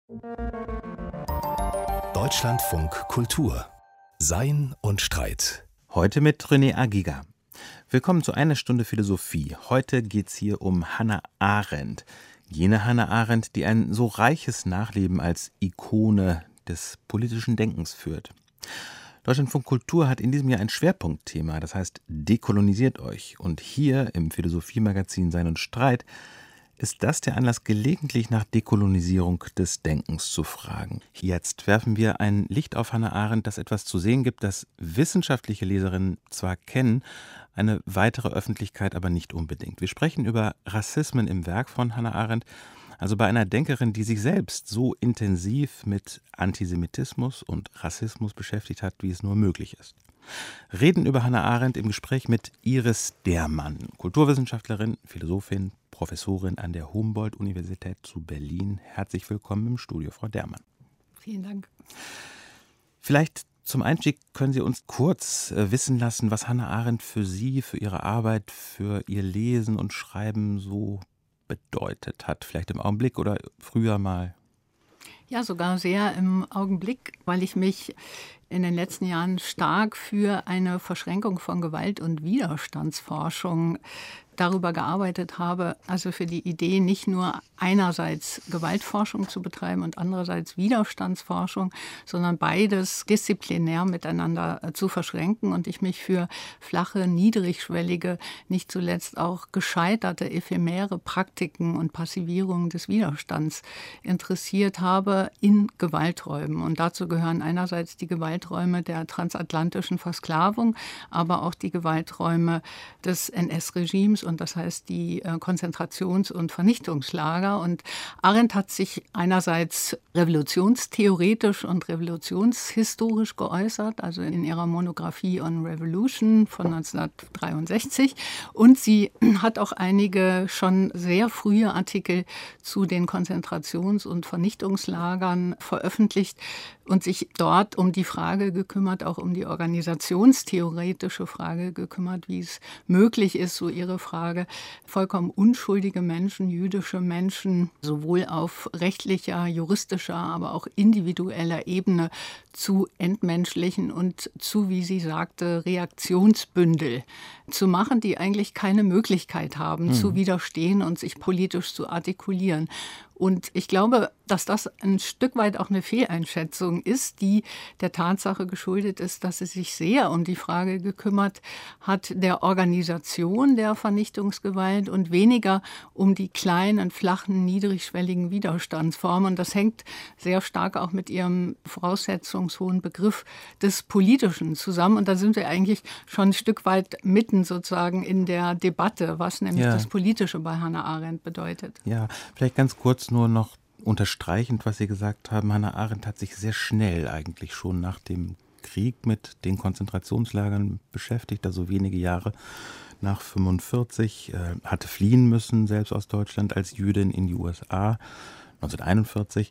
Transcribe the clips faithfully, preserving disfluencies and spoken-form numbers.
Deutschlandfunk Kultur. Sein und Streit. Heute mit René Agiga. Willkommen zu einer Stunde Philosophie. Heute geht's hier um Hannah Arendt. Jene Hannah Arendt, die ein so reiches Nachleben als Ikone des politischen Denkens führt. Deutschlandfunk Kultur hat in diesem Jahr ein Schwerpunktthema, das heißt Dekolonisiert euch. Und hier im Philosophiemagazin Sein und Streit ist das der Anlass, gelegentlich nach Dekolonisierung des Denkens zu fragen. Jetzt werfen wir ein Licht auf Hannah Arendt, das etwas zu sehen gibt, das wissenschaftliche Leserinnen zwar kennen, eine weitere Öffentlichkeit aber nicht unbedingt. Wir sprechen über Rassismen im Werk von Hannah Arendt, also bei einer Denkerin, die sich selbst so intensiv mit Antisemitismus und Rassismus beschäftigt hat, wie es nur möglich ist. Reden über Hannah Arendt im Gespräch mit Iris Dermann, Kulturwissenschaftlerin, Philosophin, Professorin an der Humboldt-Universität zu Berlin. Herzlich willkommen im Studio, Frau Dermann. Vielen Dank. Vielleicht zum Einstieg können Sie uns kurz äh, wissen lassen, was Hannah Arendt für Sie, für Ihre Arbeit, für Ihr Lesen und Schreiben so bedeutet hat. Vielleicht im Augenblick oder früher mal? Ja, sogar sehr im Augenblick, weil ich mich in den letzten Jahren stark für eine Verschränkung von Gewalt- und Widerstandsforschung darüber gearbeitet habe, also für die Idee, nicht nur einerseits Gewaltforschung zu betreiben und andererseits Widerstandsforschung, sondern beides disziplinär miteinander zu verschränken und ich mich für flache, niedrigschwellige, nicht zuletzt auch gescheiterte, ephemere Praktiken und Passivierungen des Widerstands interessiert habe in Gewalträumen. Und dazu gehören einerseits die Gewalträume der transatlantischen Versklavung, aber auch die Gewalträume des N S-Regimes, und das heißt die äh, Konzentrations- und Vernichtungslager. Und Arendt hat sich einerseits revolutionstheoretisch und revolutionshistorisch geäußert, also in ihrer Monographie On Revolution von neunzehnhundertdreiundsechzig. Und sie hat auch einige schon sehr frühe Artikel zu den Konzentrations- und Vernichtungslagern veröffentlicht und sich dort um die Frage gekümmert, auch um die organisationstheoretische Frage gekümmert, wie es möglich ist, so ihre Frage, vollkommen unschuldige Menschen, jüdische Menschen, sowohl auf rechtlicher, juristischer, aber auch individueller Ebene zu entmenschlichen und zu, wie sie sagte, Reaktionsbündel zu machen, die eigentlich keine Möglichkeit haben, mhm. zu widerstehen und sich politisch zu artikulieren. Und ich glaube, dass das ein Stück weit auch eine Fehleinschätzung ist, die der Tatsache geschuldet ist, dass sie sich sehr um die Frage gekümmert hat der Organisation der Vernichtungsgewalt und weniger um die kleinen, flachen, niedrigschwelligen Widerstandsformen. Und das hängt sehr stark auch mit ihrem voraussetzungshohen Begriff des Politischen zusammen. Und da sind wir eigentlich schon ein Stück weit mitten sozusagen in der Debatte, was nämlich ja. das Politische bei Hannah Arendt bedeutet. Ja, vielleicht ganz kurz nur noch unterstreichend, was Sie gesagt haben. Hannah Arendt hat sich sehr schnell eigentlich schon nach dem Krieg mit den Konzentrationslagern beschäftigt, also wenige Jahre nach fünfundvierzig, äh, hatte fliehen müssen, selbst aus Deutschland als Jüdin in die U S A neunzehnhunderteinundvierzig.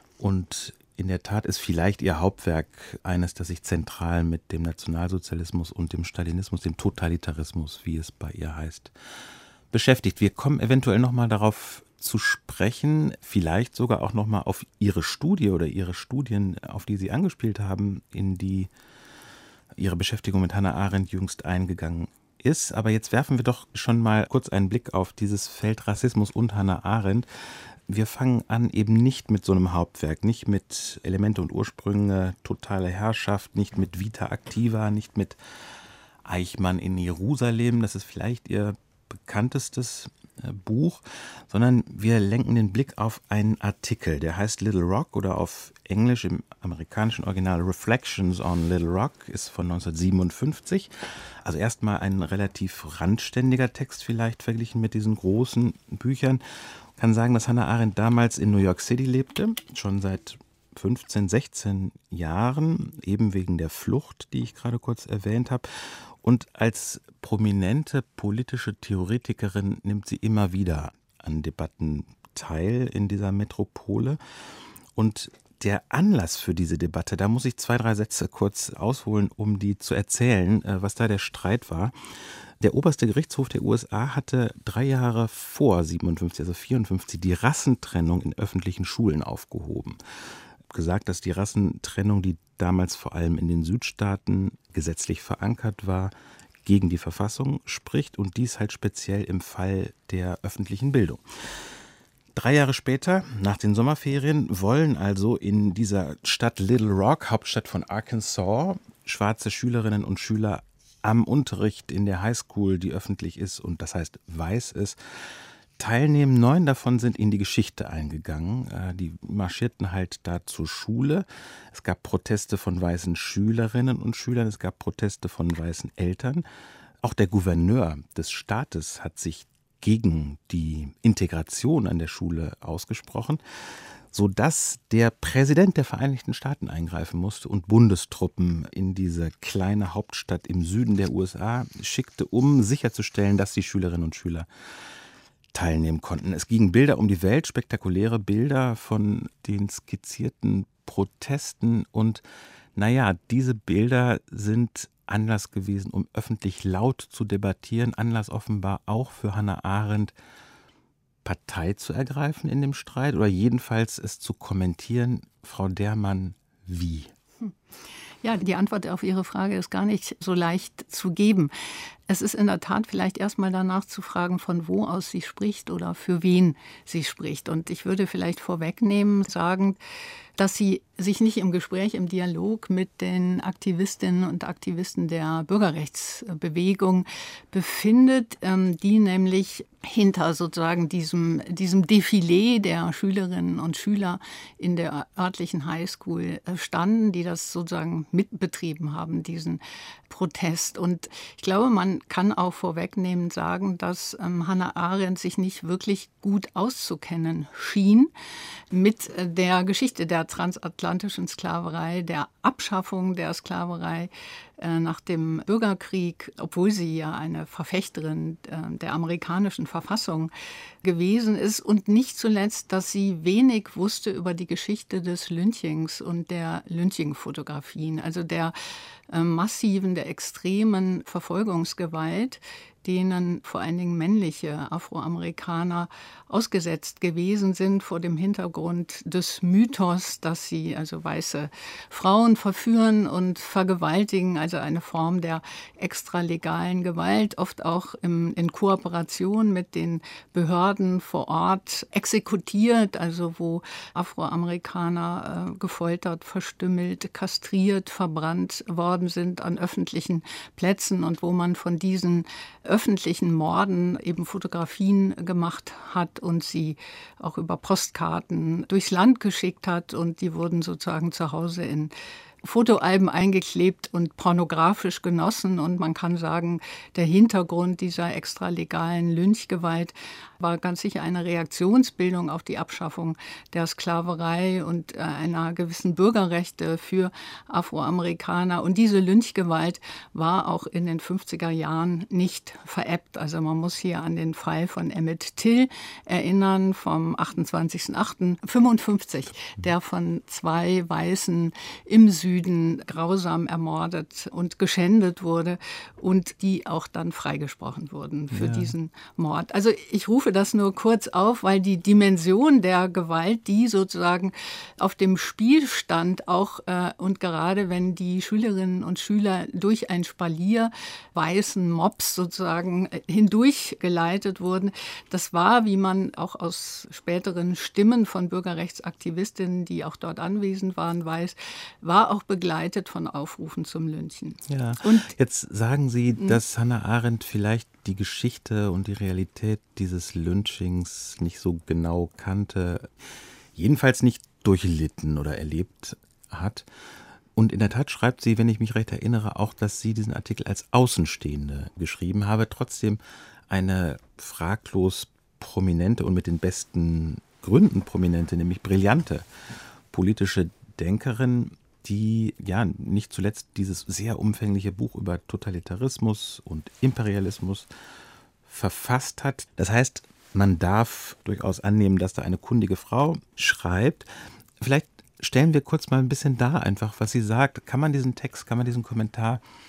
Und in der Tat ist vielleicht ihr Hauptwerk eines, das sich zentral mit dem Nationalsozialismus und dem Stalinismus, dem Totalitarismus, wie es bei ihr heißt, beschäftigt. Wir kommen eventuell nochmal darauf zu sprechen, vielleicht sogar auch nochmal auf Ihre Studie oder Ihre Studien, auf die Sie angespielt haben, in die Ihre Beschäftigung mit Hannah Arendt jüngst eingegangen ist. Aber jetzt werfen wir doch schon mal kurz einen Blick auf dieses Feld Rassismus und Hannah Arendt. Wir fangen an eben nicht mit so einem Hauptwerk, nicht mit Elemente und Ursprünge, totale Herrschaft, nicht mit Vita Activa, nicht mit Eichmann in Jerusalem, das ist vielleicht Ihr bekanntestes Buch, sondern wir lenken den Blick auf einen Artikel, der heißt Little Rock oder auf Englisch im amerikanischen Original Reflections on Little Rock, ist von neunzehnhundertsiebenundfünfzig. Also erstmal ein relativ randständiger Text vielleicht verglichen mit diesen großen Büchern. Ich kann sagen, dass Hannah Arendt damals in New York City lebte, schon seit fünfzehn, sechzehn Jahren, eben wegen der Flucht, die ich gerade kurz erwähnt habe. Und als prominente politische Theoretikerin nimmt sie immer wieder an Debatten teil in dieser Metropole. Und der Anlass für diese Debatte, da muss ich zwei, drei Sätze kurz ausholen, um die zu erzählen, was da der Streit war. Der oberste Gerichtshof der U S A hatte drei Jahre vor siebenundfünfzig, also vierundfünfzig, die Rassentrennung in öffentlichen Schulen aufgehoben. Gesagt, dass die Rassentrennung, die damals vor allem in den Südstaaten gesetzlich verankert war, gegen die Verfassung spricht und dies halt speziell im Fall der öffentlichen Bildung. Drei Jahre später, nach den Sommerferien, wollen also in dieser Stadt Little Rock, Hauptstadt von Arkansas, schwarze Schülerinnen und Schüler am Unterricht in der Highschool, die öffentlich ist und das heißt weiß ist, teilnehmen. Neun davon sind in die Geschichte eingegangen. Die marschierten halt da zur Schule. Es gab Proteste von weißen Schülerinnen und Schülern, es gab Proteste von weißen Eltern. Auch der Gouverneur des Staates hat sich gegen die Integration an der Schule ausgesprochen, sodass der Präsident der Vereinigten Staaten eingreifen musste und Bundestruppen in diese kleine Hauptstadt im Süden der U S A schickte, um sicherzustellen, dass die Schülerinnen und Schüler teilnehmen konnten. Es gingen Bilder um die Welt, spektakuläre Bilder von den skizzierten Protesten und naja, diese Bilder sind Anlass gewesen, um öffentlich laut zu debattieren, Anlass offenbar auch für Hannah Arendt, Partei zu ergreifen in dem Streit oder jedenfalls es zu kommentieren. Frau Dermann, wie? Ja, die Antwort auf Ihre Frage ist gar nicht so leicht zu geben. Es ist in der Tat vielleicht erstmal danach zu fragen, von wo aus sie spricht oder für wen sie spricht. Und ich würde vielleicht vorwegnehmen, sagen, dass sie sich nicht im Gespräch, im Dialog mit den Aktivistinnen und Aktivisten der Bürgerrechtsbewegung befindet, die nämlich hinter sozusagen diesem, diesem Defilé der Schülerinnen und Schüler in der örtlichen Highschool standen, die das sozusagen mitbetrieben haben, diesen Protest. Und ich glaube, man kann auch vorwegnehmend sagen, dass ähm, Hannah Arendt sich nicht wirklich gut auszukennen schien mit der Geschichte der transatlantischen Sklaverei, der Abschaffung der Sklaverei äh, nach dem Bürgerkrieg, obwohl sie ja eine Verfechterin äh, der amerikanischen Verfassung gewesen ist und nicht zuletzt, dass sie wenig wusste über die Geschichte des Lynchings und der Lynching-Fotografien, also der äh, massiven, der extremen Verfolgungsgewalt, denen vor allen Dingen männliche Afroamerikaner ausgesetzt gewesen sind vor dem Hintergrund des Mythos, dass sie also weiße Frauen verführen und vergewaltigen, also eine Form der extralegalen Gewalt, oft auch im, in Kooperation mit den Behörden vor Ort exekutiert, also wo Afroamerikaner äh, gefoltert, verstümmelt, kastriert, verbrannt worden sind an öffentlichen Plätzen und wo man von diesen öffentlichen Morden eben Fotografien gemacht hat und sie auch über Postkarten durchs Land geschickt hat und die wurden sozusagen zu Hause in Fotoalben eingeklebt und pornografisch genossen. Und man kann sagen, der Hintergrund dieser extralegalen Lynchgewalt war ganz sicher eine Reaktionsbildung auf die Abschaffung der Sklaverei und einer gewissen Bürgerrechte für Afroamerikaner. Und diese Lynchgewalt war auch in den fünfziger Jahren nicht verebbt. Also man muss hier an den Fall von Emmett Till erinnern, vom achtundzwanzigsten achten fünfundfünfzig, der von zwei Weißen im Süden grausam ermordet und geschändet wurde und die auch dann freigesprochen wurden für ja. diesen Mord. Also ich rufe das nur kurz auf, weil die Dimension der Gewalt, die sozusagen auf dem Spiel stand, auch äh, und gerade wenn die Schülerinnen und Schüler durch ein Spalier weißen Mobs sozusagen äh, hindurchgeleitet wurden, das war, wie man auch aus späteren Stimmen von Bürgerrechtsaktivistinnen, die auch dort anwesend waren, weiß, war auch begleitet von Aufrufen zum Lynchen. Ja. Und jetzt sagen Sie, dass Hannah Arendt vielleicht die Geschichte und die Realität dieses Lynchings nicht so genau kannte, jedenfalls nicht durchlitten oder erlebt hat. Und in der Tat schreibt sie, wenn ich mich recht erinnere, auch, dass sie diesen Artikel als Außenstehende geschrieben habe, trotzdem eine fraglos prominente und mit den besten Gründen prominente, nämlich brillante politische Denkerin, die ja nicht zuletzt dieses sehr umfängliche Buch über Totalitarismus und Imperialismus verfasst hat. Das heißt, man darf durchaus annehmen, dass da eine kundige Frau schreibt. Vielleicht stellen wir kurz mal ein bisschen dar einfach, was sie sagt. Kann man diesen Text, kann man diesen Kommentar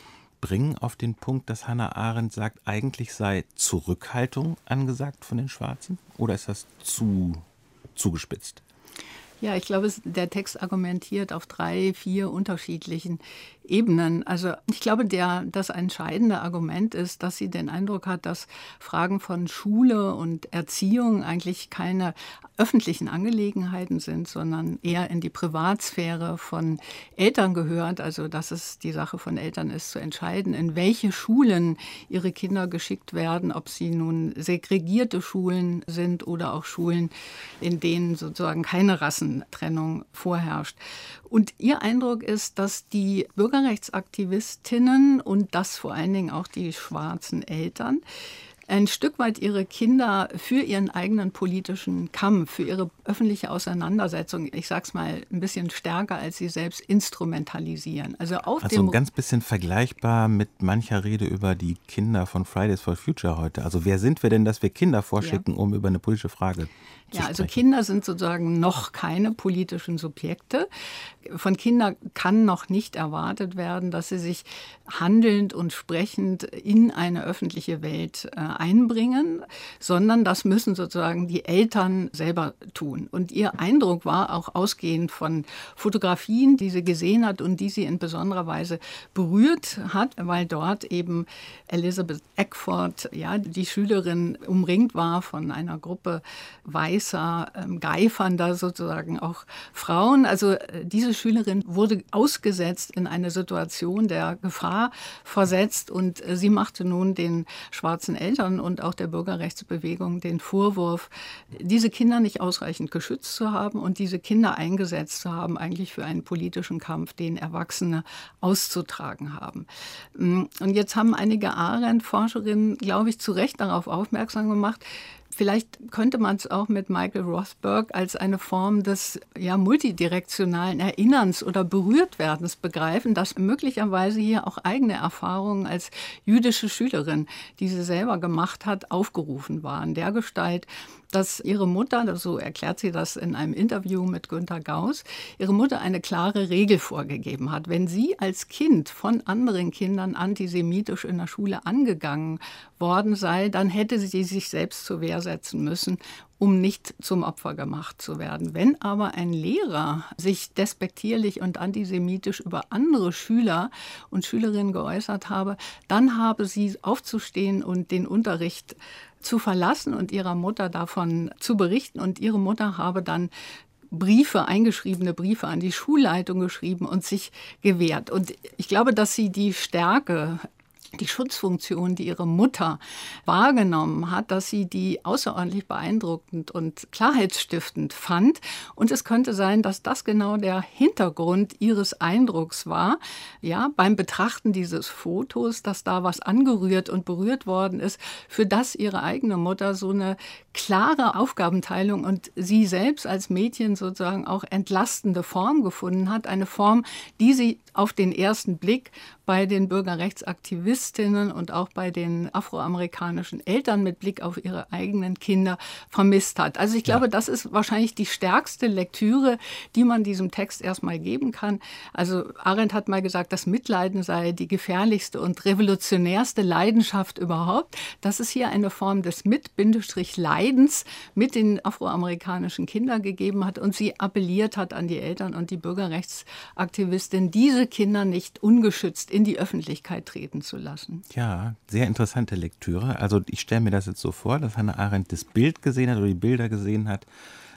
bringen auf den Punkt, dass Hannah Arendt sagt, eigentlich sei Zurückhaltung angesagt von den Schwarzen? Oder ist das zu zugespitzt? Ja, ich glaube, der Text argumentiert auf drei, vier unterschiedlichen Ebenen. Also ich glaube, der, das entscheidende Argument ist, dass sie den Eindruck hat, dass Fragen von Schule und Erziehung eigentlich keine öffentlichen Angelegenheiten sind, sondern eher in die Privatsphäre von Eltern gehört. Also dass es die Sache von Eltern ist, zu entscheiden, in welche Schulen ihre Kinder geschickt werden, ob sie nun segregierte Schulen sind oder auch Schulen, in denen sozusagen keine Rassentrennung vorherrscht. Und ihr Eindruck ist, dass die Bürgerrechtsaktivistinnen und das vor allen Dingen auch die schwarzen Eltern ein Stück weit ihre Kinder für ihren eigenen politischen Kampf, für ihre öffentliche Auseinandersetzung, ich sage es mal ein bisschen stärker als sie selbst, instrumentalisieren. Also, auf also dem ein ganz bisschen vergleichbar mit mancher Rede über die Kinder von Fridays for Future heute. Also wer sind wir denn, dass wir Kinder vorschicken, ja. um über eine politische Frage zu Ja, sprechen? also Kinder sind sozusagen noch keine politischen Subjekte. Von Kindern kann noch nicht erwartet werden, dass sie sich handelnd und sprechend in eine öffentliche Welt äh, einbringen, sondern das müssen sozusagen die Eltern selber tun. Und ihr Eindruck war auch ausgehend von Fotografien, die sie gesehen hat und die sie in besonderer Weise berührt hat, weil dort eben Elizabeth Eckford, ja, die Schülerin, umringt war von einer Gruppe weißer, ähm, geifernder sozusagen auch Frauen. Also äh, diese Schülerin wurde ausgesetzt in eine Situation der Gefahr versetzt und äh, sie machte nun den schwarzen Eltern und auch der Bürgerrechtsbewegung den Vorwurf, diese Kinder nicht ausreichend geschützt zu haben und diese Kinder eingesetzt zu haben, eigentlich für einen politischen Kampf, den Erwachsene auszutragen haben. Und jetzt haben einige Arendt-Forscherinnen, glaube ich, zu Recht darauf aufmerksam gemacht, vielleicht könnte man es auch mit Michael Rothberg als eine Form des ja, multidirektionalen Erinnerns oder Berührtwerdens begreifen, dass möglicherweise hier auch eigene Erfahrungen als jüdische Schülerin, die sie selber gemacht hat, aufgerufen waren. Dergestalt, dass ihre Mutter, so erklärt sie das in einem Interview mit Günter Gauss, ihre Mutter eine klare Regel vorgegeben hat. Wenn sie als Kind von anderen Kindern antisemitisch in der Schule angegangen worden sei, dann hätte sie sich selbst zur Wehr setzen müssen, um nicht zum Opfer gemacht zu werden. Wenn aber ein Lehrer sich despektierlich und antisemitisch über andere Schüler und Schülerinnen geäußert habe, dann habe sie aufzustehen und den Unterricht zu verlassen und ihrer Mutter davon zu berichten. Und ihre Mutter habe dann Briefe, eingeschriebene Briefe an die Schulleitung geschrieben und sich gewehrt. Und ich glaube, dass sie die Stärke, die Schutzfunktion, die ihre Mutter wahrgenommen hat, dass sie die außerordentlich beeindruckend und klarheitsstiftend fand. Und es könnte sein, dass das genau der Hintergrund ihres Eindrucks war, ja, beim Betrachten dieses Fotos, dass da was angerührt und berührt worden ist, für das ihre eigene Mutter so eine klare Aufgabenteilung und sie selbst als Mädchen sozusagen auch entlastende Form gefunden hat. Eine Form, die sie auf den ersten Blick bei den Bürgerrechtsaktivistinnen und auch bei den afroamerikanischen Eltern mit Blick auf ihre eigenen Kinder vermisst hat. Also ich glaube, ja. das ist wahrscheinlich die stärkste Lektüre, die man diesem Text erstmal geben kann. Also Arendt hat mal gesagt, das Mitleiden sei die gefährlichste und revolutionärste Leidenschaft überhaupt. Das ist hier eine Form des Mit-Leidens mit den afroamerikanischen Kindern gegeben hat und sie appelliert hat an die Eltern und die Bürgerrechtsaktivistin, diese Kinder nicht ungeschützt in die Öffentlichkeit treten zu lassen. Ja, sehr interessante Lektüre. Also ich stelle mir das jetzt so vor, dass Hannah Arendt das Bild gesehen hat oder die Bilder gesehen hat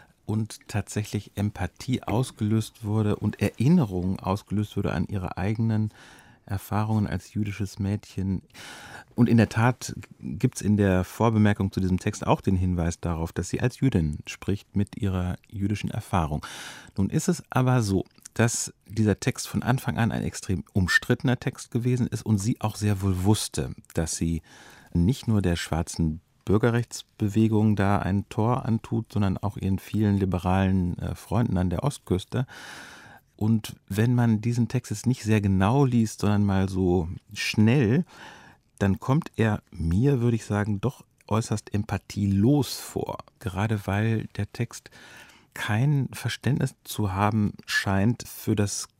und tatsächlich Empathie ausgelöst wurde und Erinnerung ausgelöst wurde an ihre eigenen Erfahrungen als jüdisches Mädchen. Und in der Tat gibt es in der Vorbemerkung zu diesem Text auch den Hinweis darauf, dass sie als Jüdin spricht mit ihrer jüdischen Erfahrung. Nun ist es aber so, dass dieser Text von Anfang an ein extrem umstrittener Text gewesen ist und sie auch sehr wohl wusste, dass sie nicht nur der schwarzen Bürgerrechtsbewegung da ein Tor antut, sondern auch ihren vielen liberalen äh, Freunden an der Ostküste. Und wenn man diesen Text jetzt nicht sehr genau liest, sondern mal so schnell, dann kommt er mir, würde ich sagen, doch äußerst empathielos vor. Gerade weil der Text kein Verständnis zu haben scheint für das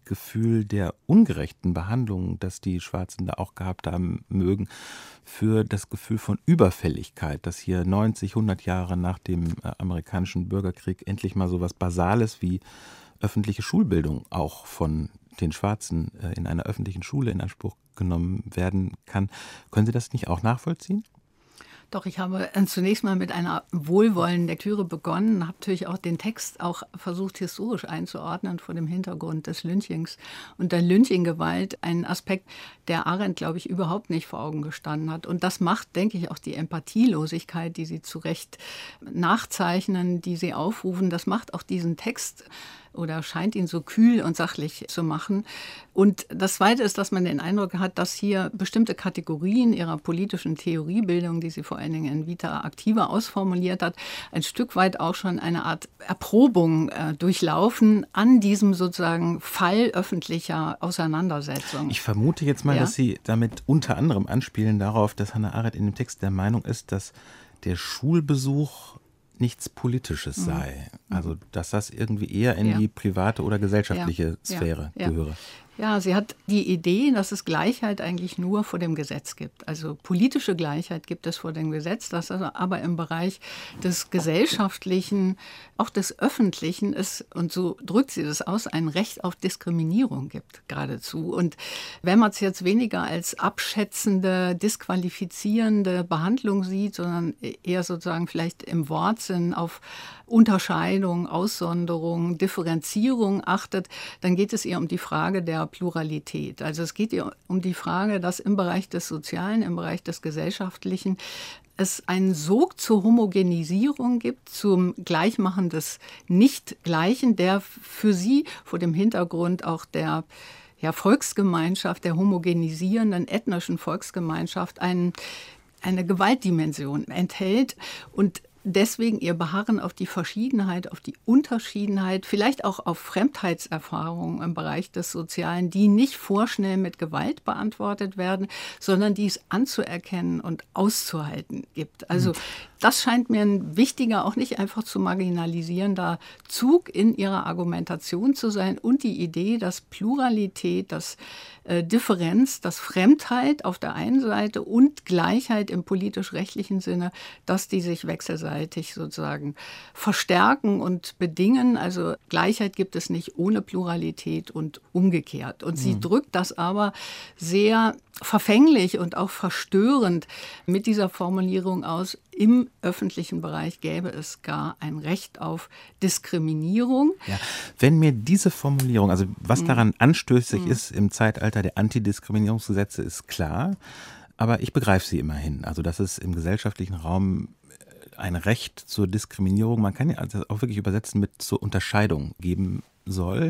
Gefühl der ungerechten Behandlung, das die Schwarzen da auch gehabt haben mögen, für das Gefühl von Überfälligkeit, dass hier neunzig, hundert Jahre nach dem äh, amerikanischen Bürgerkrieg endlich mal so was Basales wie öffentliche Schulbildung auch von den Schwarzen äh, in einer öffentlichen Schule in Anspruch genommen werden kann. Können Sie das nicht auch nachvollziehen? Doch, ich habe zunächst mal mit einer wohlwollenden Lektüre begonnen, habe natürlich auch den Text auch versucht, historisch einzuordnen vor dem Hintergrund des Lynchings und der Lynching-Gewalt, ein Aspekt, der Arendt, glaube ich, überhaupt nicht vor Augen gestanden hat. Und das macht, denke ich, auch die Empathielosigkeit, die Sie zu Recht nachzeichnen, die Sie aufrufen, das macht auch diesen Text oder scheint ihn so kühl und sachlich zu machen. Und das Zweite ist, dass man den Eindruck hat, dass hier bestimmte Kategorien ihrer politischen Theoriebildung, die sie vor allen Dingen in Vita Activa ausformuliert hat, ein Stück weit auch schon eine Art Erprobung äh, durchlaufen an diesem sozusagen Fall öffentlicher Auseinandersetzung. Ich vermute jetzt mal, ja? dass Sie damit unter anderem anspielen darauf, dass Hannah Arendt in dem Text der Meinung ist, dass der Schulbesuch nichts Politisches sei. Also, dass das irgendwie eher in ja. die private oder gesellschaftliche ja. Sphäre ja. gehöre. Ja, sie hat die Idee, dass es Gleichheit eigentlich nur vor dem Gesetz gibt. Also politische Gleichheit gibt es vor dem Gesetz, dass also aber im Bereich des Gesellschaftlichen, auch des Öffentlichen ist, und so drückt sie das aus, ein Recht auf Diskriminierung gibt geradezu. Und wenn man es jetzt weniger als abschätzende, disqualifizierende Behandlung sieht, sondern eher sozusagen vielleicht im Wortsinn auf Unterscheidung, Aussonderung, Differenzierung achtet, dann geht es ihr um die Frage der Pluralität. Also es geht ihr um die Frage, dass im Bereich des Sozialen, im Bereich des Gesellschaftlichen es einen Sog zur Homogenisierung gibt, zum Gleichmachen des Nicht-Gleichen, der für sie vor dem Hintergrund auch der ja, Volksgemeinschaft, der homogenisierenden ethnischen Volksgemeinschaft ein, eine Gewaltdimension enthält und deswegen ihr Beharren auf die Verschiedenheit, auf die Unterschiedenheit, vielleicht auch auf Fremdheitserfahrungen im Bereich des Sozialen, die nicht vorschnell mit Gewalt beantwortet werden, sondern die es anzuerkennen und auszuhalten gibt. Also das scheint mir ein wichtiger, auch nicht einfach zu marginalisierender Zug in ihrer Argumentation zu sein und die Idee, dass Pluralität, dass äh, Differenz, dass Fremdheit auf der einen Seite und Gleichheit im politisch-rechtlichen Sinne, dass die sich wechselseitig sozusagen verstärken und bedingen. Also Gleichheit gibt es nicht ohne Pluralität und umgekehrt. Und sie mhm. drückt das aber sehr verfänglich und auch verstörend mit dieser Formulierung aus, im öffentlichen Bereich gäbe es gar ein Recht auf Diskriminierung. Ja, wenn mir diese Formulierung, also was daran anstößig mm. ist im Zeitalter der Antidiskriminierungsgesetze, ist klar, aber ich begreife sie immerhin. Also dass es im gesellschaftlichen Raum ein Recht zur Diskriminierung, man kann ja also auch wirklich übersetzen mit zur Unterscheidung geben soll.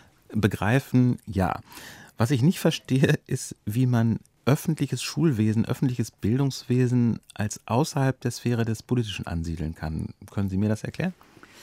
Begreifen, ja. Was ich nicht verstehe, ist, wie man öffentliches Schulwesen, öffentliches Bildungswesen als außerhalb der Sphäre des Politischen ansiedeln kann. Können Sie mir das erklären?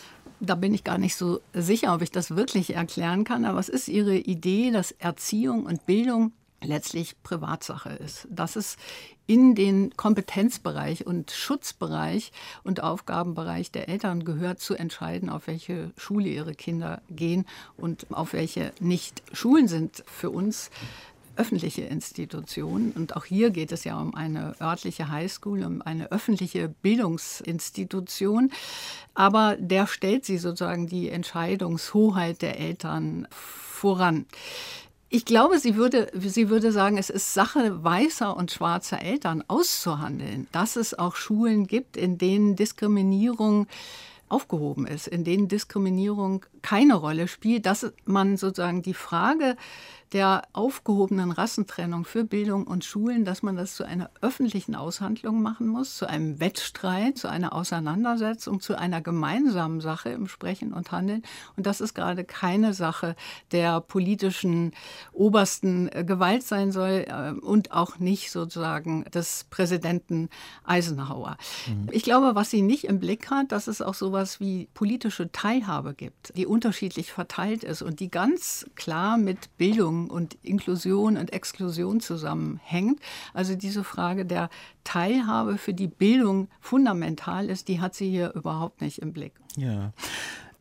Da bin ich gar nicht so sicher, ob ich das wirklich erklären kann. Aber es ist Ihre Idee, dass Erziehung und Bildung letztlich Privatsache ist. Dass es in den Kompetenzbereich und Schutzbereich und Aufgabenbereich der Eltern gehört, zu entscheiden, auf welche Schule ihre Kinder gehen und auf welche nicht. Schulen sind für uns öffentliche Institutionen. Und auch hier geht es ja um eine örtliche Highschool, um eine öffentliche Bildungsinstitution. Aber der stellt sie sozusagen die Entscheidungshoheit der Eltern voran. Ich glaube, sie würde, sie würde sagen, es ist Sache weißer und schwarzer Eltern auszuhandeln, dass es auch Schulen gibt, in denen Diskriminierung aufgehoben ist, in denen Diskriminierung keine Rolle spielt, dass man sozusagen die Frage der aufgehobenen Rassentrennung für Bildung und Schulen, dass man das zu einer öffentlichen Aushandlung machen muss, zu einem Wettstreit, zu einer Auseinandersetzung, zu einer gemeinsamen Sache im Sprechen und Handeln. Und das ist gerade keine Sache der politischen obersten Gewalt sein soll und auch nicht sozusagen des Präsidenten Eisenhower. Mhm. Ich glaube, was sie nicht im Blick hat, dass es auch sowas wie politische Teilhabe gibt, die unterschiedlich verteilt ist und die ganz klar mit Bildung und Inklusion und Exklusion zusammenhängt. Also diese Frage der Teilhabe, für die Bildung fundamental ist, die hat sie hier überhaupt nicht im Blick. Ja.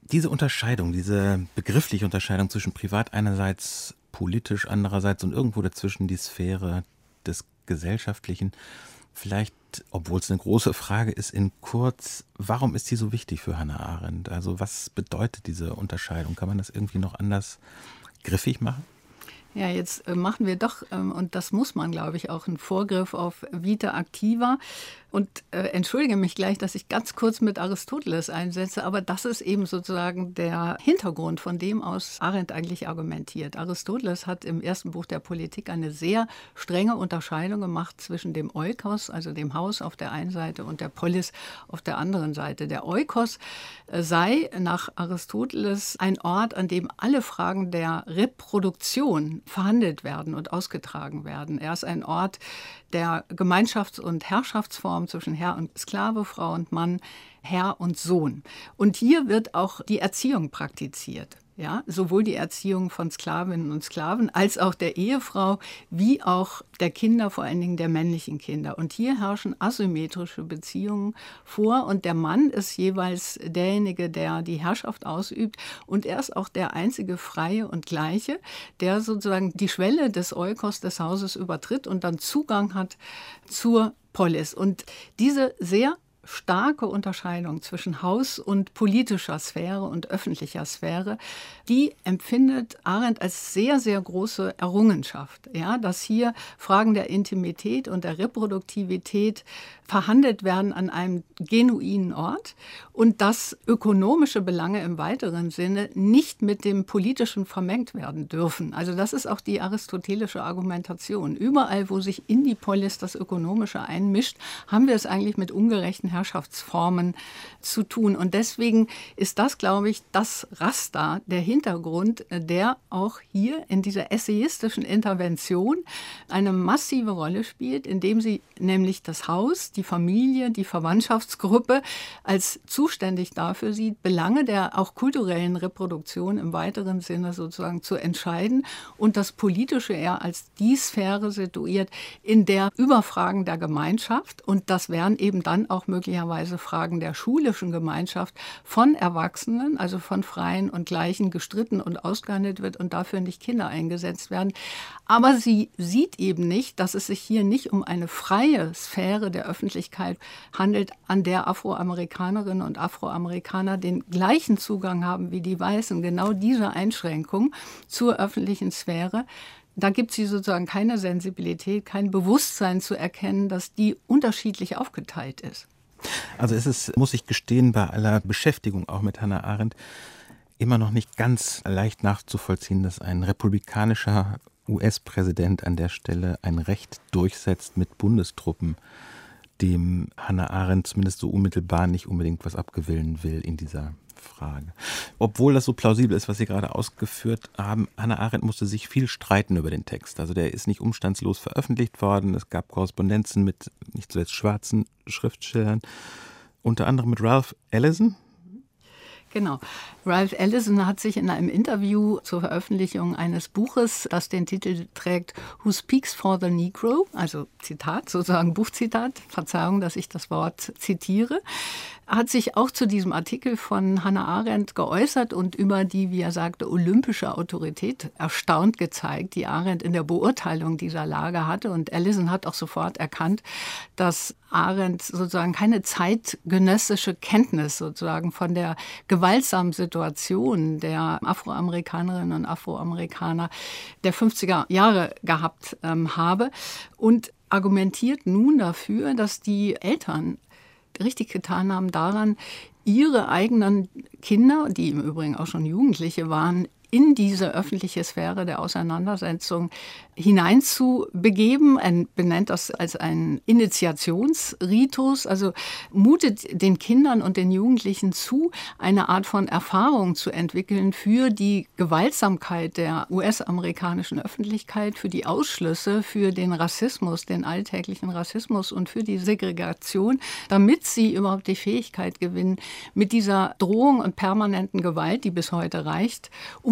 Diese Unterscheidung, diese begriffliche Unterscheidung zwischen privat einerseits, politisch andererseits und irgendwo dazwischen die Sphäre des Gesellschaftlichen, vielleicht, obwohl es eine große Frage ist, in kurz, warum ist sie so wichtig für Hannah Arendt? Also was bedeutet diese Unterscheidung? Kann man das irgendwie noch anders griffig machen? Ja, jetzt äh, machen wir doch, ähm, und das muss man, glaube ich, auch einen Vorgriff auf Vita Activa. Und äh, entschuldige mich gleich, dass ich ganz kurz mit Aristoteles einsetze, aber das ist eben sozusagen der Hintergrund, von dem aus Arendt eigentlich argumentiert. Aristoteles hat im ersten Buch der Politik eine sehr strenge Unterscheidung gemacht zwischen dem Oikos, also dem Haus auf der einen Seite, und der Polis auf der anderen Seite. Der Oikos äh, sei nach Aristoteles ein Ort, an dem alle Fragen der Reproduktion verhandelt werden und ausgetragen werden. Er ist ein Ort der Gemeinschafts- und Herrschaftsform zwischen Herr und Sklave, Frau und Mann, Herr und Sohn. Und hier wird auch die Erziehung praktiziert. Ja, sowohl die Erziehung von Sklavinnen und Sklaven als auch der Ehefrau, wie auch der Kinder, vor allen Dingen der männlichen Kinder. Und hier herrschen asymmetrische Beziehungen vor und der Mann ist jeweils derjenige, der die Herrschaft ausübt und er ist auch der einzige Freie und Gleiche, der sozusagen die Schwelle des Oikos des Hauses übertritt und dann Zugang hat zur Polis. Und diese sehr starke Unterscheidung zwischen Haus- und politischer Sphäre und öffentlicher Sphäre, die empfindet Arendt als sehr, sehr große Errungenschaft. Ja, dass hier Fragen der Intimität und der Reproduktivität verhandelt werden an einem genuinen Ort und dass ökonomische Belange im weiteren Sinne nicht mit dem Politischen vermengt werden dürfen. Also das ist auch die aristotelische Argumentation. Überall, wo sich in die Polis das Ökonomische einmischt, haben wir es eigentlich mit ungerechten Herrschaftsformen zu tun. Und deswegen ist das, glaube ich, das Raster, der Hintergrund, der auch hier in dieser essayistischen Intervention eine massive Rolle spielt, indem sie nämlich das Haus, die Familie, die Verwandtschaftsgruppe als zuständig dafür sieht, Belange der auch kulturellen Reproduktion im weiteren Sinne sozusagen zu entscheiden und das Politische eher als die Sphäre situiert, in der über Fragen der Gemeinschaft, und das wären eben dann auch möglicherweise Fragen der schulischen Gemeinschaft, von Erwachsenen, also von Freien und Gleichen, gestritten und ausgehandelt wird und dafür nicht Kinder eingesetzt werden. Aber sie sieht eben nicht, dass es sich hier nicht um eine freie Sphäre der Öffentlichkeit handelt, an der Afroamerikanerinnen und Afroamerikaner den gleichen Zugang haben wie die Weißen. Genau diese Einschränkung zur öffentlichen Sphäre, da gibt sie sozusagen keine Sensibilität, kein Bewusstsein zu erkennen, dass die unterschiedlich aufgeteilt ist. Also es ist, muss ich gestehen, bei aller Beschäftigung auch mit Hannah Arendt immer noch nicht ganz leicht nachzuvollziehen, dass ein republikanischer U S-Präsident an der Stelle ein Recht durchsetzt mit Bundestruppen, dem Hannah Arendt zumindest so unmittelbar nicht unbedingt was abgewinnen will in dieser Frage. Obwohl das so plausibel ist, was Sie gerade ausgeführt haben, Hannah Arendt musste sich viel streiten über den Text. Also der ist nicht umstandslos veröffentlicht worden. Es gab Korrespondenzen mit nicht zuletzt schwarzen Schriftstellern, unter anderem mit Ralph Ellison. Genau. Ralph Ellison hat sich in einem Interview zur Veröffentlichung eines Buches, das den Titel trägt, Who Speaks for the Negro, also Zitat, sozusagen Buchzitat, Verzeihung, dass ich das Wort zitiere, hat sich auch zu diesem Artikel von Hannah Arendt geäußert und über die, wie er sagte, olympische Autorität erstaunt gezeigt, die Arendt in der Beurteilung dieser Lage hatte. Und Ellison hat auch sofort erkannt, dass Arendt sozusagen keine zeitgenössische Kenntnis sozusagen von der gewaltsamen Situation der Afroamerikanerinnen und Afroamerikaner der fünfziger Jahre gehabt ähm, habe und argumentiert nun dafür, dass die Eltern richtig getan haben daran, ihre eigenen Kinder, die im Übrigen auch schon Jugendliche waren, in diese öffentliche Sphäre der Auseinandersetzung hineinzubegeben. Er benennt das als einen Initiationsritus, also mutet den Kindern und den Jugendlichen zu, eine Art von Erfahrung zu entwickeln für die Gewaltsamkeit der U S-amerikanischen Öffentlichkeit, für die Ausschlüsse, für den Rassismus, den alltäglichen Rassismus und für die Segregation, damit sie überhaupt die Fähigkeit gewinnen, mit dieser Drohung und permanenten Gewalt, die bis heute reicht, um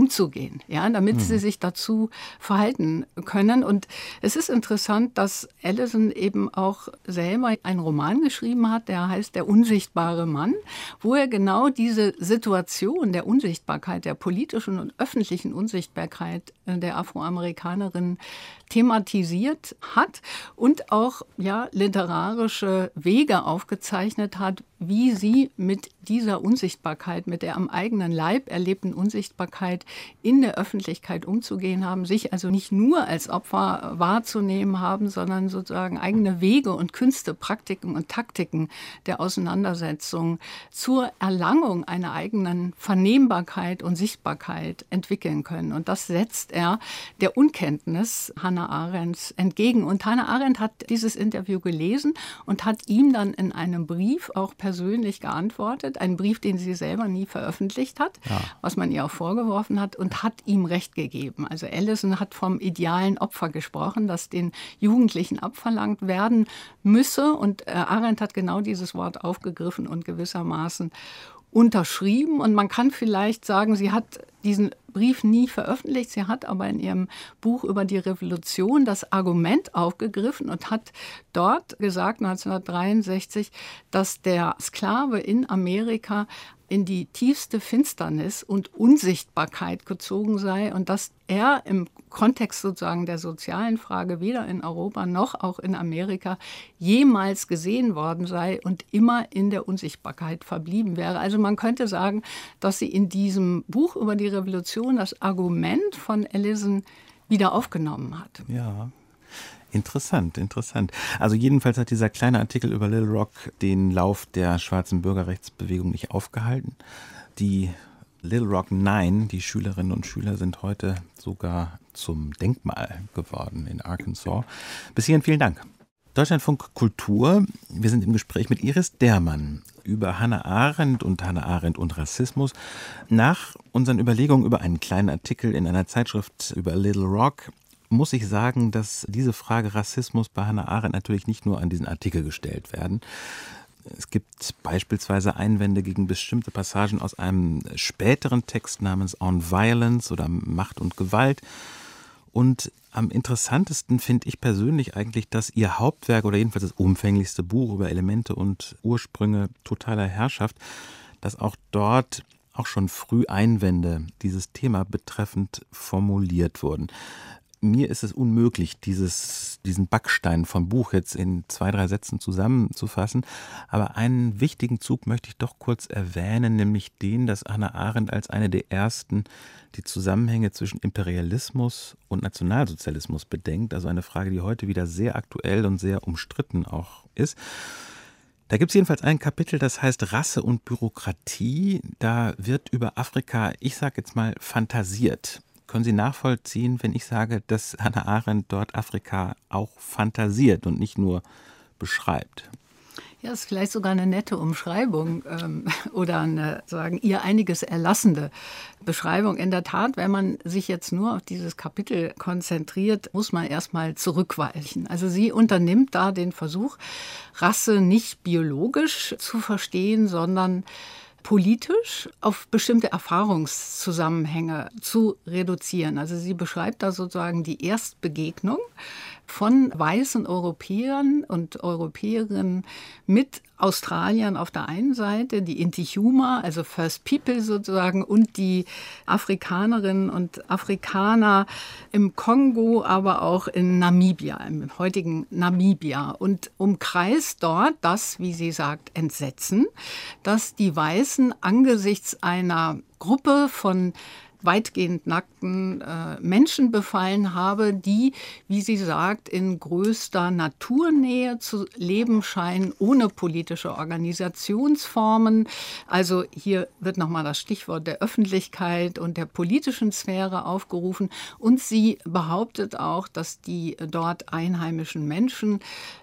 umzugehen, ja, damit mhm. sie sich dazu verhalten können. Und es ist interessant, dass Allison eben auch selber einen Roman geschrieben hat, der heißt Der unsichtbare Mann, wo er genau diese Situation der Unsichtbarkeit, der politischen und öffentlichen Unsichtbarkeit der Afroamerikanerin thematisiert hat und auch ja, literarische Wege aufgezeichnet hat, wie sie mit dieser Unsichtbarkeit, mit der am eigenen Leib erlebten Unsichtbarkeit in der Öffentlichkeit umzugehen haben, sich also nicht nur als Opfer wahrzunehmen haben, sondern sozusagen eigene Wege und Künste, Praktiken und Taktiken der Auseinandersetzung zur Erlangung einer eigenen Vernehmbarkeit und Sichtbarkeit entwickeln können. Und das setzt er der Unkenntnis Hannah Arendts entgegen. Und Hannah Arendt hat dieses Interview gelesen und hat ihm dann in einem Brief auch persönlich geantwortet. Einen Brief, den sie selber nie veröffentlicht hat, ja. was man ihr auch vorgeworfen hat, und hat ihm Recht gegeben. Also Allison hat vom idealen Opfer gesprochen, das den Jugendlichen abverlangt werden müsse. Und äh, Arendt hat genau dieses Wort aufgegriffen und gewissermaßen unterschrieben. Und man kann vielleicht sagen, sie hat diesen Brief nie veröffentlicht. Sie hat aber in ihrem Buch über die Revolution das Argument aufgegriffen und hat dort gesagt, neunzehnhundertdreiundsechzig, dass der Sklave in Amerika in die tiefste Finsternis und Unsichtbarkeit gezogen sei und dass er im Kontext sozusagen der sozialen Frage weder in Europa noch auch in Amerika jemals gesehen worden sei und immer in der Unsichtbarkeit verblieben wäre. Also man könnte sagen, dass sie in diesem Buch über die Revolution das Argument von Allison wieder aufgenommen hat. Ja. Interessant, interessant. Also jedenfalls hat dieser kleine Artikel über Little Rock den Lauf der schwarzen Bürgerrechtsbewegung nicht aufgehalten. Die Little Rock Nine, die Schülerinnen und Schüler, sind heute sogar zum Denkmal geworden in Arkansas. Bis hierhin vielen Dank. Deutschlandfunk Kultur. Wir sind im Gespräch mit Iris Dermann über Hannah Arendt und Hannah Arendt und Rassismus. Nach unseren Überlegungen über einen kleinen Artikel in einer Zeitschrift über Little Rock muss ich sagen, dass diese Frage Rassismus bei Hannah Arendt natürlich nicht nur an diesen Artikel gestellt werden. Es gibt beispielsweise Einwände gegen bestimmte Passagen aus einem späteren Text namens On Violence oder Macht und Gewalt. Und am interessantesten finde ich persönlich eigentlich, dass ihr Hauptwerk oder jedenfalls das umfänglichste Buch über Elemente und Ursprünge totaler Herrschaft, dass auch dort auch schon früh Einwände dieses Thema betreffend formuliert wurden. Mir ist es unmöglich, dieses, diesen Backstein vom Buch jetzt in zwei, drei Sätzen zusammenzufassen. Aber einen wichtigen Zug möchte ich doch kurz erwähnen, nämlich den, dass Hannah Arendt als eine der ersten die Zusammenhänge zwischen Imperialismus und Nationalsozialismus bedenkt. Also eine Frage, die heute wieder sehr aktuell und sehr umstritten auch ist. Da gibt es jedenfalls ein Kapitel, das heißt Rasse und Bürokratie. Da wird über Afrika, ich sage jetzt mal, fantasiert. Können Sie nachvollziehen, wenn ich sage, dass Hannah Arendt dort Afrika auch fantasiert und nicht nur beschreibt? Ja, das ist vielleicht sogar eine nette Umschreibung ähm, oder eine, sagen, ihr einiges erlassende Beschreibung. In der Tat, wenn man sich jetzt nur auf dieses Kapitel konzentriert, muss man erstmal zurückweichen. Also sie unternimmt da den Versuch, Rasse nicht biologisch zu verstehen, sondern politisch auf bestimmte Erfahrungszusammenhänge zu reduzieren. Also sie beschreibt da sozusagen die Erstbegegnung von weißen Europäern und Europäerinnen mit Australiern auf der einen Seite, die Inti-Chuma, also First People sozusagen, und die Afrikanerinnen und Afrikaner im Kongo, aber auch in Namibia, im heutigen Namibia, und umkreist dort das, wie sie sagt, Entsetzen, dass die Weißen angesichts einer Gruppe von weitgehend nackten äh, Menschen befallen habe, die, wie sie sagt, in größter Naturnähe zu leben scheinen, ohne politische Organisationsformen. Also hier wird nochmal das Stichwort der Öffentlichkeit und der politischen Sphäre aufgerufen. Und sie behauptet auch, dass die dort einheimischen Menschen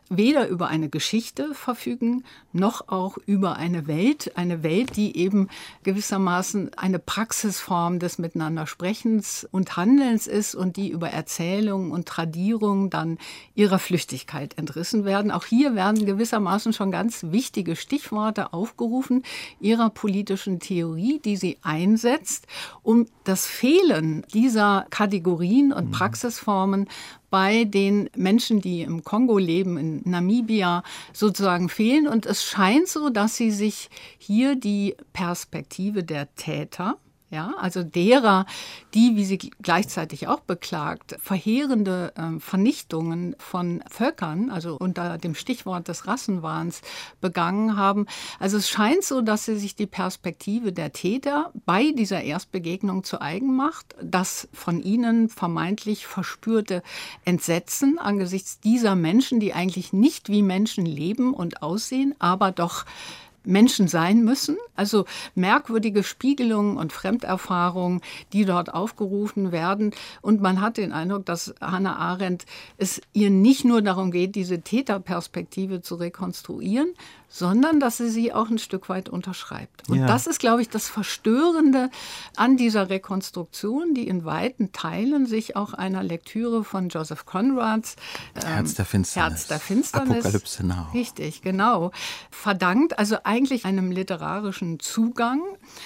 weder über eine Geschichte verfügen, noch auch über eine Welt, eine Welt, die eben gewissermaßen eine Praxisform des Miteinandersprechens und Handelns ist und die über Erzählungen und Tradierungen dann ihrer Flüchtigkeit entrissen werden. Auch hier werden gewissermaßen schon ganz wichtige Stichworte aufgerufen ihrer politischen Theorie, die sie einsetzt, um das Fehlen dieser Kategorien und Praxisformen bei den Menschen, die im Kongo leben, in Namibia, sozusagen fehlen. Und es scheint so, dass sie sich hier die Perspektive der Täter, ja, also derer, die, wie sie gleichzeitig auch beklagt, verheerende äh, Vernichtungen von Völkern, also unter dem Stichwort des Rassenwahns, begangen haben. Also es scheint so, dass sie sich die Perspektive der Täter bei dieser Erstbegegnung zu eigen macht, das von ihnen vermeintlich verspürte Entsetzen angesichts dieser Menschen, die eigentlich nicht wie Menschen leben und aussehen, aber doch Menschen sein müssen, also merkwürdige Spiegelungen und Fremderfahrungen, die dort aufgerufen werden. Und man hat den Eindruck, dass Hannah Arendt es ihr nicht nur darum geht, diese Täterperspektive zu rekonstruieren, sondern dass sie sie auch ein Stück weit unterschreibt. Und ja. das ist, glaube ich, das Verstörende an dieser Rekonstruktion, die in weiten Teilen sich auch einer Lektüre von Joseph Conrads ähm, Herz der Finsternis, Herz der Finsternis Apokalypse Now. Richtig, genau. Verdankt, also eigentlich einem literarischen Zugang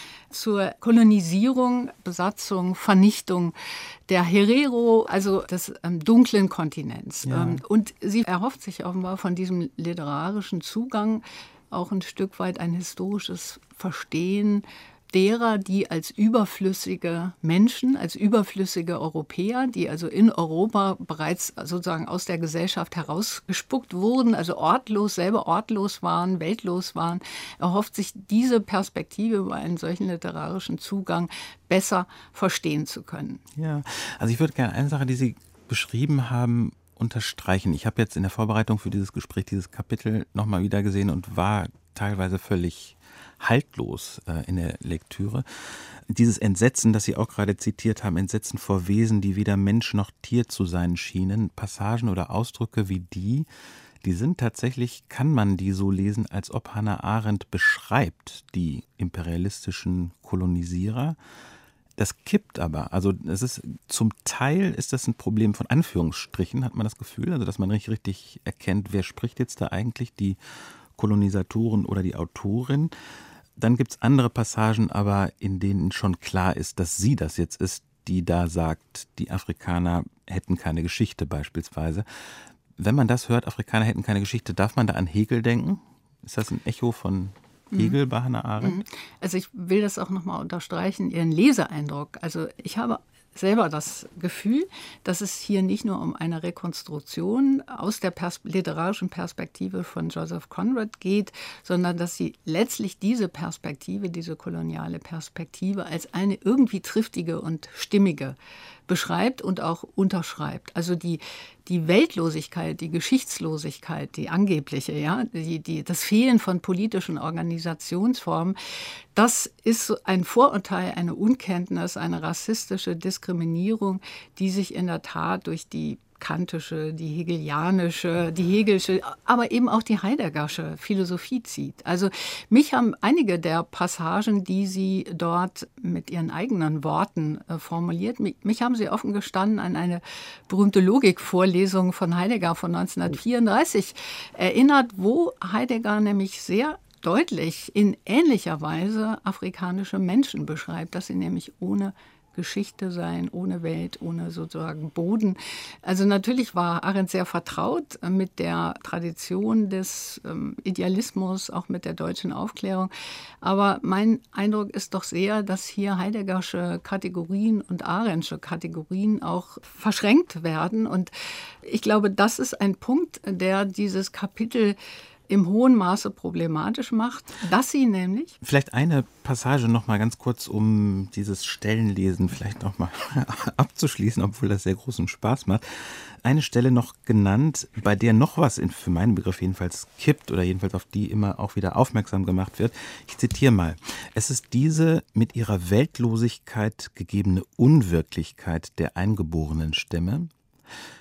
zur Kolonisierung, Besatzung, Vernichtung der Herero, also des ähm, dunklen Kontinents. Ja. Ähm, und sie erhofft sich offenbar von diesem literarischen Zugang auch ein Stück weit ein historisches Verstehen derer, die als überflüssige Menschen, als überflüssige Europäer, die also in Europa bereits sozusagen aus der Gesellschaft herausgespuckt wurden, also ortlos, selber ortlos waren, weltlos waren, erhofft sich diese Perspektive über einen solchen literarischen Zugang besser verstehen zu können. Ja, also ich würde gerne eine Sache, die Sie beschrieben haben, unterstreichen. Ich habe jetzt in der Vorbereitung für dieses Gespräch dieses Kapitel nochmal wieder gesehen und war teilweise völlig haltlos äh, in der Lektüre. Dieses Entsetzen, das Sie auch gerade zitiert haben, Entsetzen vor Wesen, die weder Mensch noch Tier zu sein schienen, Passagen oder Ausdrücke wie die, die sind tatsächlich, kann man die so lesen, als ob Hannah Arendt beschreibt die imperialistischen Kolonisierer. Das kippt aber, also es ist zum Teil ist das ein Problem von Anführungsstrichen, hat man das Gefühl, also dass man nicht richtig erkennt, wer spricht jetzt da eigentlich, die Kolonisatoren oder die Autorin. Dann gibt es andere Passagen, aber in denen schon klar ist, dass sie das jetzt ist, die da sagt, die Afrikaner hätten keine Geschichte beispielsweise. Wenn man das hört, Afrikaner hätten keine Geschichte, darf man da an Hegel denken? Ist das ein Echo von Hegel bei Hannah Arendt? Also ich will das auch nochmal unterstreichen, Ihren Leseeindruck. Also ich habe selber das Gefühl, dass es hier nicht nur um eine Rekonstruktion aus der Pers- literarischen Perspektive von Joseph Conrad geht, sondern dass sie letztlich diese Perspektive, diese koloniale Perspektive als eine irgendwie triftige und stimmige beschreibt und auch unterschreibt. Also die, die Weltlosigkeit, die Geschichtslosigkeit, die angebliche, ja, die, die, das Fehlen von politischen Organisationsformen, das ist ein Vorurteil, eine Unkenntnis, eine rassistische Diskriminierung, die sich in der Tat durch die kantische, die hegelianische, die hegelsche, aber eben auch die heideggersche Philosophie zieht. Also mich haben einige der Passagen, die sie dort mit ihren eigenen Worten äh, formuliert, mich, mich haben sie offen gestanden an eine berühmte Logikvorlesung von Heidegger von neunzehnhundertvierunddreißig erinnert, wo Heidegger nämlich sehr deutlich in ähnlicher Weise afrikanische Menschen beschreibt, dass sie nämlich ohne Geschichte sein, ohne Welt, ohne sozusagen Boden. Also natürlich war Arendt sehr vertraut mit der Tradition des ähm, Idealismus, auch mit der deutschen Aufklärung. Aber mein Eindruck ist doch sehr, dass hier heideggersche Kategorien und arendsche Kategorien auch verschränkt werden. Und ich glaube, das ist ein Punkt, der dieses Kapitel im hohen Maße problematisch macht, dass sie nämlich... Vielleicht eine Passage noch mal ganz kurz, um dieses Stellenlesen vielleicht noch mal abzuschließen, obwohl das sehr großen Spaß macht. Eine Stelle noch genannt, bei der noch was, in, für meinen Begriff jedenfalls, kippt oder jedenfalls auf die immer auch wieder aufmerksam gemacht wird. Ich zitiere mal. Es ist diese mit ihrer Weltlosigkeit gegebene Unwirklichkeit der eingeborenen Stämme,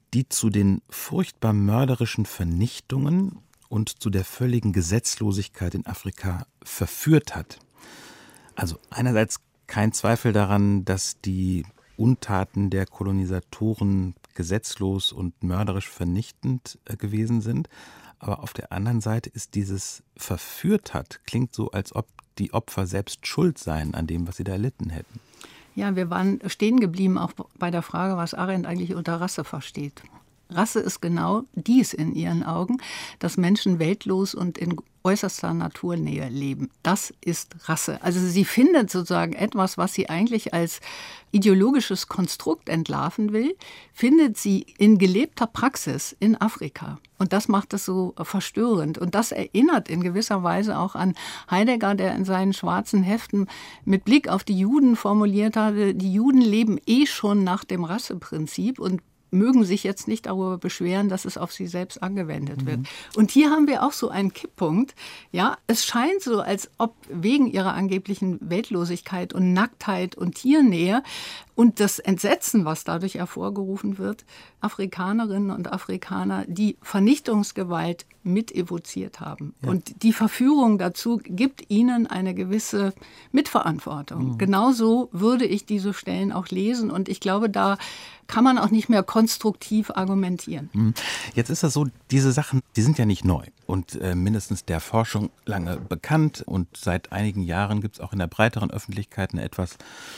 die zu den furchtbar mörderischen Vernichtungen und zu der völligen Gesetzlosigkeit in Afrika verführt hat. Also einerseits kein Zweifel daran, dass die Untaten der Kolonisatoren gesetzlos und mörderisch vernichtend gewesen sind. Aber auf der anderen Seite ist dieses verführt hat, klingt so, als ob die Opfer selbst schuld seien an dem, was sie da erlitten hätten. Ja, wir waren stehen geblieben auch bei der Frage, was Arendt eigentlich unter Rasse versteht. Rasse ist genau dies in ihren Augen, dass Menschen weltlos und in äußerster Naturnähe leben. Das ist Rasse. Also sie findet sozusagen etwas, was sie eigentlich als ideologisches Konstrukt entlarven will, findet sie in gelebter Praxis in Afrika. Und das macht es so verstörend. Und das erinnert in gewisser Weise auch an Heidegger, der in seinen schwarzen Heften mit Blick auf die Juden formuliert hatte, die Juden leben eh schon nach dem Rasseprinzip und mögen sich jetzt nicht darüber beschweren, dass es auf sie selbst angewendet wird. Mhm. Und hier haben wir auch so einen Kipppunkt. Ja, es scheint so, als ob wegen ihrer angeblichen Weltlosigkeit und Nacktheit und Tiernähe und das Entsetzen, was dadurch hervorgerufen wird, Afrikanerinnen und Afrikaner die Vernichtungsgewalt mit evoziert haben. Ja. Und die Verführung dazu gibt ihnen eine gewisse Mitverantwortung. Mhm. Genauso würde ich diese Stellen auch lesen. Und ich glaube, da kann man auch nicht mehr konstruktiv argumentieren. Jetzt ist das so, diese Sachen, die sind ja nicht neu und äh, mindestens der Forschung lange bekannt. Und seit einigen Jahren gibt es auch in der breiteren Öffentlichkeit eine etwas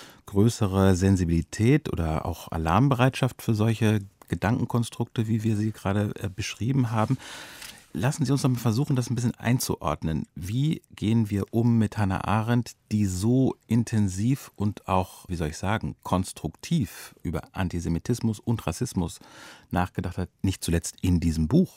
größere Sensibilität oder auch Alarmbereitschaft für solche Gedankenkonstrukte, wie wir sie gerade äh, beschrieben haben. Lassen Sie uns doch mal versuchen, das ein bisschen einzuordnen. Wie gehen wir um mit Hannah Arendt, die so intensiv und auch, wie soll ich sagen, konstruktiv über Antisemitismus und Rassismus nachgedacht hat, nicht zuletzt in diesem Buch?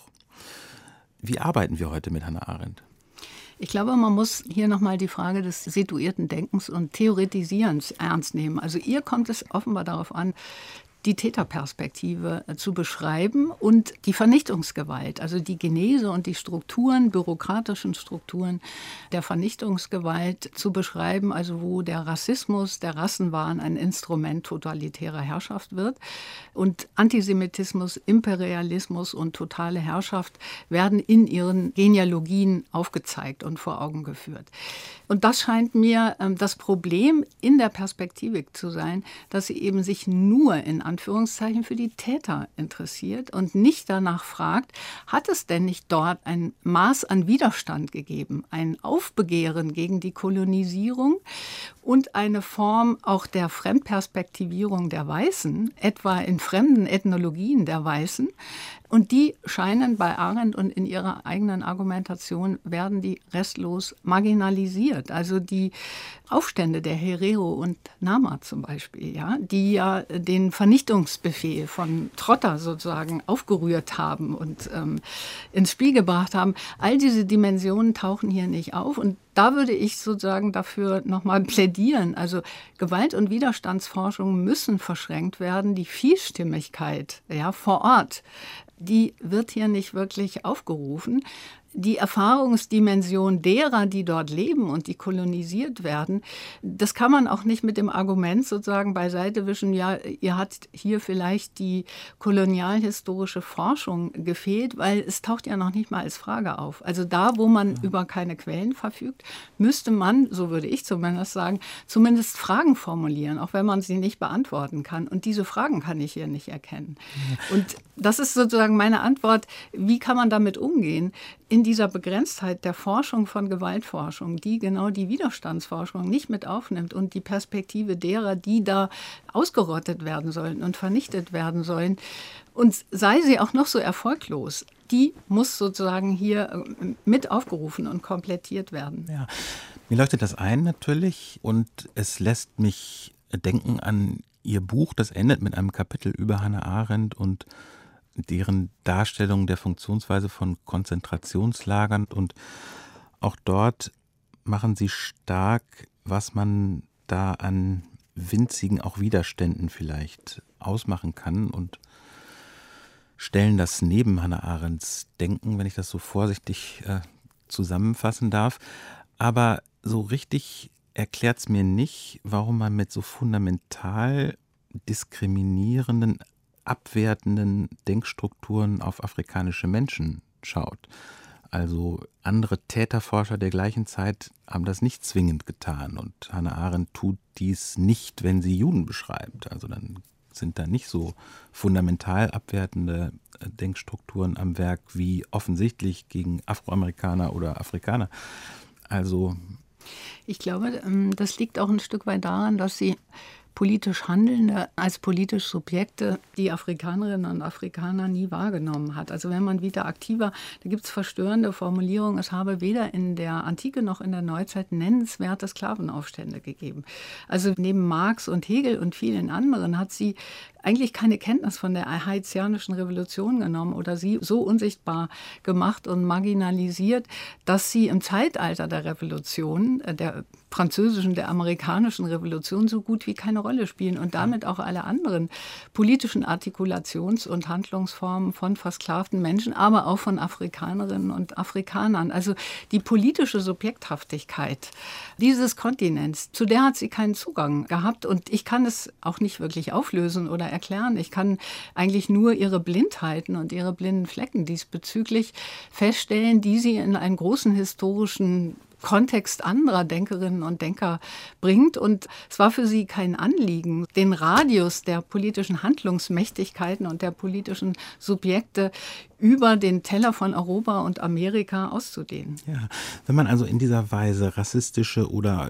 Wie arbeiten wir heute mit Hannah Arendt? Ich glaube, man muss hier nochmal die Frage des situierten Denkens und Theoretisierens ernst nehmen. Also ihr kommt es offenbar darauf an, die Täterperspektive zu beschreiben und die Vernichtungsgewalt, also die Genese und die Strukturen, bürokratischen Strukturen der Vernichtungsgewalt zu beschreiben, also wo der Rassismus, der Rassenwahn ein Instrument totalitärer Herrschaft wird. Und Antisemitismus, Imperialismus und totale Herrschaft werden in ihren Genealogien aufgezeigt und vor Augen geführt. Und das scheint mir ähm, das Problem in der Perspektivik zu sein, dass sie eben sich nur in Anführungszeichen für die Täter interessiert und nicht danach fragt, hat es denn nicht dort ein Maß an Widerstand gegeben, ein Aufbegehren gegen die Kolonisierung und eine Form auch der Fremdperspektivierung der Weißen, etwa in fremden Ethnologien der Weißen. Und die scheinen bei Arendt und in ihrer eigenen Argumentation werden die restlos marginalisiert. Also die Aufstände der Herero und Nama zum Beispiel, ja, die ja den Vernichtungsbefehl von Trotter sozusagen aufgerührt haben und ähm, ins Spiel gebracht haben. All diese Dimensionen tauchen hier nicht auf. Und da würde ich sozusagen dafür nochmal plädieren. Also Gewalt- und Widerstandsforschung müssen verschränkt werden. Die Vielstimmigkeit, ja, vor Ort, die wird hier nicht wirklich aufgerufen. Die Erfahrungsdimension derer, die dort leben und die kolonisiert werden, das kann man auch nicht mit dem Argument sozusagen beiseite wischen, ja, ihr habt hier vielleicht die kolonialhistorische Forschung gefehlt, weil es taucht ja noch nicht mal als Frage auf. Also da, wo man ja. über keine Quellen verfügt, müsste man, so würde ich zumindest sagen, zumindest Fragen formulieren, auch wenn man sie nicht beantworten kann. Und diese Fragen kann ich hier nicht erkennen. Ja. Und das ist sozusagen meine Antwort, wie kann man damit umgehen? In dieser Begrenztheit der Forschung von Gewaltforschung, die genau die Widerstandsforschung nicht mit aufnimmt und die Perspektive derer, die da ausgerottet werden sollen und vernichtet werden sollen, und sei sie auch noch so erfolglos, die muss sozusagen hier mit aufgerufen und komplettiert werden. Ja, mir leuchtet das ein natürlich und es lässt mich denken an Ihr Buch, das endet mit einem Kapitel über Hannah Arendt und deren Darstellung der Funktionsweise von Konzentrationslagern. Und auch dort machen Sie stark, was man da an winzigen auch Widerständen vielleicht ausmachen kann und stellen das neben Hannah Arendts Denken, wenn ich das so vorsichtig äh, zusammenfassen darf. Aber so richtig erklärt es mir nicht, warum man mit so fundamental diskriminierenden abwertenden Denkstrukturen auf afrikanische Menschen schaut. Also andere Täterforscher der gleichen Zeit haben das nicht zwingend getan. Und Hannah Arendt tut dies nicht, wenn sie Juden beschreibt. Also dann sind da nicht so fundamental abwertende Denkstrukturen am Werk wie offensichtlich gegen Afroamerikaner oder Afrikaner. Also ich glaube, das liegt auch ein Stück weit daran, dass sie politisch Handelnde als politisch Subjekte die Afrikanerinnen und Afrikaner nie wahrgenommen hat. Also wenn man wieder aktiver, da gibt es verstörende Formulierungen, es habe weder in der Antike noch in der Neuzeit nennenswerte Sklavenaufstände gegeben. Also neben Marx und Hegel und vielen anderen hat sie eigentlich keine Kenntnis von der haitianischen Revolution genommen oder sie so unsichtbar gemacht und marginalisiert, dass sie im Zeitalter der Revolution, der französischen, der amerikanischen Revolution so gut wie keine Rolle spielen und damit auch alle anderen politischen Artikulations- und Handlungsformen von versklavten Menschen, aber auch von Afrikanerinnen und Afrikanern. Also die politische Subjekthaftigkeit dieses Kontinents, zu der hat sie keinen Zugang gehabt und ich kann es auch nicht wirklich auflösen oder erklären. Ich kann eigentlich nur ihre Blindheiten und ihre blinden Flecken diesbezüglich feststellen, die sie in einen großen historischen Kontext anderer Denkerinnen und Denker bringt. Und es war für sie kein Anliegen, den Radius der politischen Handlungsmächtigkeiten und der politischen Subjekte über den Teller von Europa und Amerika auszudehnen. Ja, wenn man also in dieser Weise rassistische oder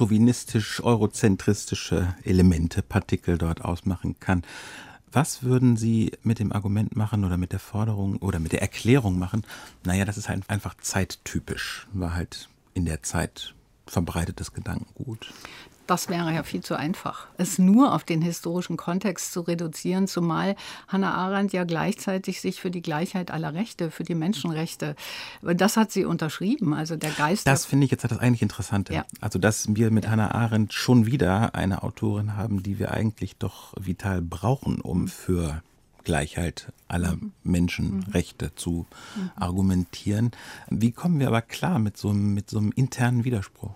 chauvinistisch-eurozentristische Elemente, Partikel dort ausmachen kann, was würden Sie mit dem Argument machen oder mit der Forderung oder mit der Erklärung machen? Naja, das ist halt einfach zeittypisch, war halt in der Zeit verbreitetes Gedankengut. Das wäre ja viel zu einfach, es nur auf den historischen Kontext zu reduzieren, zumal Hannah Arendt ja gleichzeitig sich für die Gleichheit aller Rechte, für die Menschenrechte, das hat sie unterschrieben, also der Geist. Das finde ich jetzt das eigentlich Interessante. Ja. Also, dass wir mit ja. Hannah Arendt schon wieder eine Autorin haben, die wir eigentlich doch vital brauchen, um für Gleichheit aller mhm. Menschenrechte mhm. zu mhm. argumentieren. Wie kommen wir aber klar mit so, mit so einem internen Widerspruch?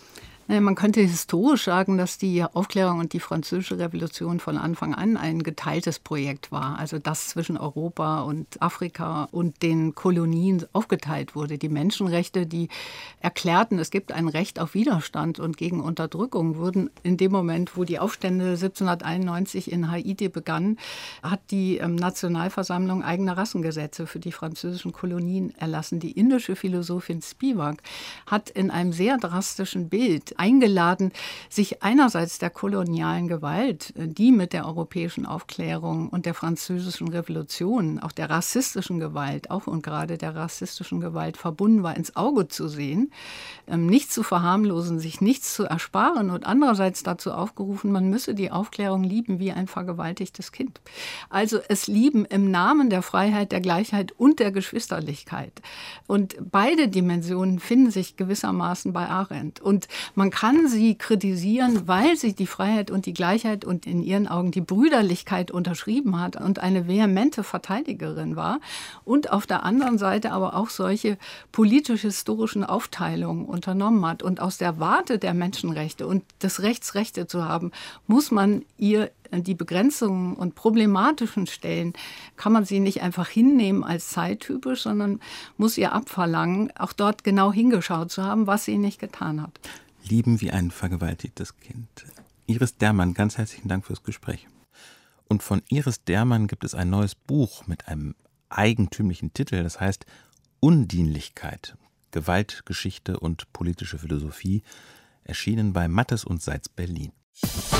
Man könnte historisch sagen, dass die Aufklärung und die Französische Revolution von Anfang an ein geteiltes Projekt war. Also dass zwischen Europa und Afrika und den Kolonien aufgeteilt wurde. Die Menschenrechte, die erklärten, es gibt ein Recht auf Widerstand und gegen Unterdrückung, wurden in dem Moment, wo die Aufstände siebzehnhunderteinundneunzig in Haiti begannen, hat die Nationalversammlung eigene Rassengesetze für die französischen Kolonien erlassen. Die indische Philosophin Spivak hat in einem sehr drastischen Bild eingeladen, sich einerseits der kolonialen Gewalt, die mit der europäischen Aufklärung und der französischen Revolution, auch der rassistischen Gewalt, auch und gerade der rassistischen Gewalt verbunden war, ins Auge zu sehen, nicht zu verharmlosen, sich nichts zu ersparen und andererseits dazu aufgerufen, man müsse die Aufklärung lieben wie ein vergewaltigtes Kind. Also es lieben im Namen der Freiheit, der Gleichheit und der Geschwisterlichkeit. Und beide Dimensionen finden sich gewissermaßen bei Arendt. Und man kann sie kritisieren, weil sie die Freiheit und die Gleichheit und in ihren Augen die Brüderlichkeit unterschrieben hat und eine vehemente Verteidigerin war. Und auf der anderen Seite aber auch solche politisch-historischen Aufteilungen unternommen hat. Und aus der Warte der Menschenrechte und des Rechts, Rechte zu haben, muss man ihr die Begrenzungen und problematischen Stellen, kann man sie nicht einfach hinnehmen als zeittypisch, sondern muss ihr abverlangen, auch dort genau hingeschaut zu haben, was sie nicht getan hat. Lieben wie ein vergewaltigtes Kind. Iris Dermann, ganz herzlichen Dank fürs Gespräch. Und von Iris Dermann gibt es ein neues Buch mit einem eigentümlichen Titel, das heißt Undienlichkeit, Gewalt, Geschichte und politische Philosophie, erschienen bei Mattes und Seitz Berlin.